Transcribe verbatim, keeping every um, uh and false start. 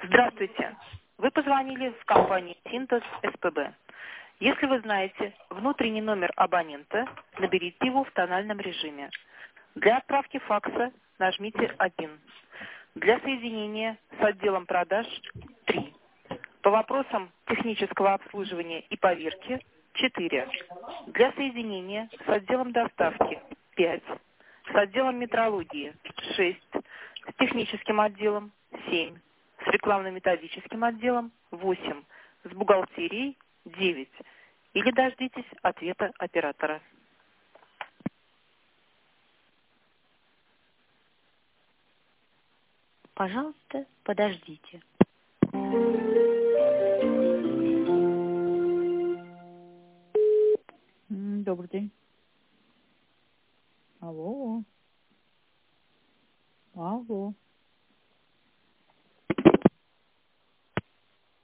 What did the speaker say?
Здравствуйте. Вы позвонили в компанию Синтез СПБ. Если вы знаете внутренний номер абонента, наберите его в тональном режиме. Для отправки факса нажмите один. Для соединения с отделом продаж три. По вопросам технического обслуживания и поверки четыре. Для соединения с отделом доставки пять. С отделом метрологии шесть. С техническим отделом семь. С рекламно-методическим отделом восемь. С бухгалтерией девять. Или дождитесь ответа оператора. Пожалуйста, подождите. М, Добрый день.